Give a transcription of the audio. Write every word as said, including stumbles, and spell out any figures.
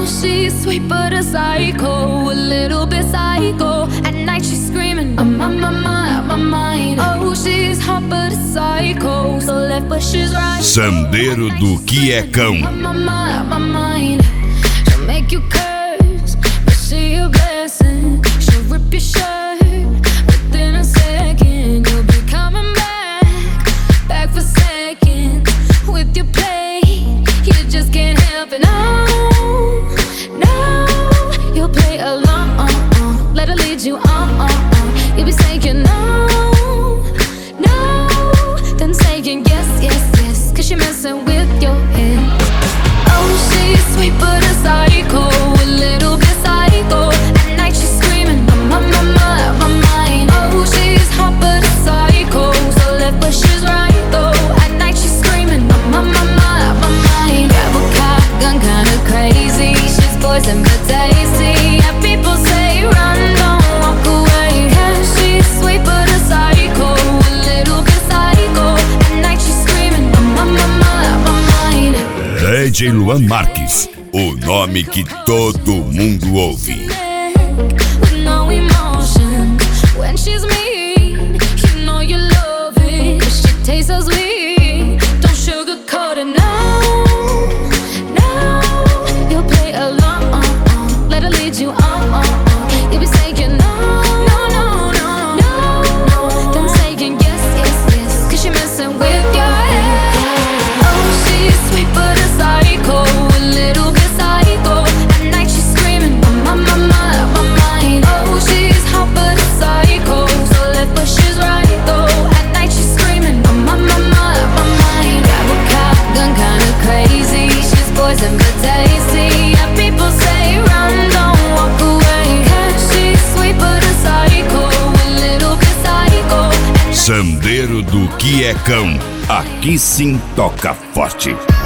she's sweet but a psycho, a little bit psycho. At night she's screaming, I'm on my mind, my mind. Oh, she's hot but a psycho, so left but she's right. Sandeiro do Que É Cão. I'm on my mind, my mind. She'll make you curse, but she a blessing. She'll rip your shirt within a second. You'll be coming back, back for seconds with your play. You just can't help it. No, no, you'll play along. Let her lead you on, on, on. You'll be saying no, no, then saying yes, yes, yes, cause you're messing with your head. Oh, she's sweet but a psycho, a little bit psycho. At night she's screaming, I'm on my mind, my mind. Oh, she's hot but a psycho, so left but she's right though. At night she's screaming, I'm on my mind, my mind. Grab a gun, kinda crazy. She's poison but tasty. Yeah, people say run, don't walk away. Yeah, she's sweet but a psycho, a little bit psycho. At night she's screaming, I'm on my mind, my mind. D J Luan Marques, o nome que todo mundo ouve. With no emotion, when she's mean, you know you love it. She tastes so sweet, don't sugarcoat it, no, no. You'll play along, let her lead you on. You'll be saying no, no, no, no, no. Then saying yes, yes, yes, cause you're messing with your head. Oh, she's sweet but a psycho, a little bit psycho. At night she's screaming, I'm on my mind, my mind. Oh, she's hot but a psycho, so left but she's right though. At night she's screaming, I'm on my mind, my mind. Grab a cop, gun kinda crazy. She's poison but tasty. Yeah, people say run, don't walk away. Yeah, she's sweet but a psycho, a little bit psycho. Sandeiro do Que É Cão. Aqui sim toca forte.